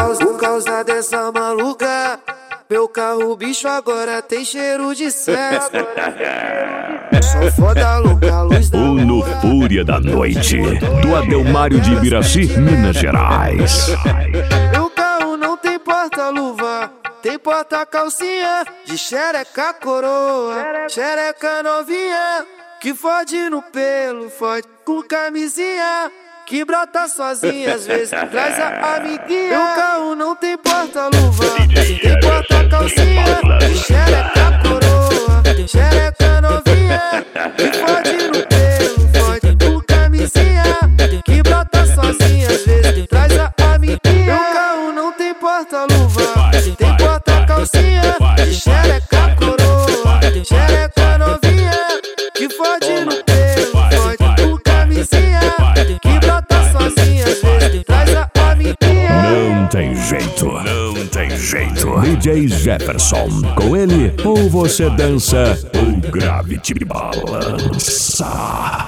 Por causa dessa maluca, meu carro bicho agora tem cheiro de sexo. Só foda louca, luz da O No Fúria da Noite, do Adelmário de Ibiraci, Minas Gerais. Meu carro não tem porta-luva, tem porta-calcinha de xereca coroa, xereca novinha, que fode no pelo, fode com camisinha, que brota sozinha, às vezes traz a amiguinha. Meu carro não tem porta-luva, tem porta-calcinha de xereca coroa, xereca novinha, que fode no pelo, fode com camisinha, que brota sozinha, às vezes traz a amiguinha. Meu carro não tem porta-luva, tem porta-calcinha de xereca coroa, xereca novinha, que fode no pelo, fode com camisinha, que brota sozinha, às vezes traz a amiguinha. Não tem jeito, não tem jeito. DJ Jefferson, com ele, ou você dança, ou Gravity balança.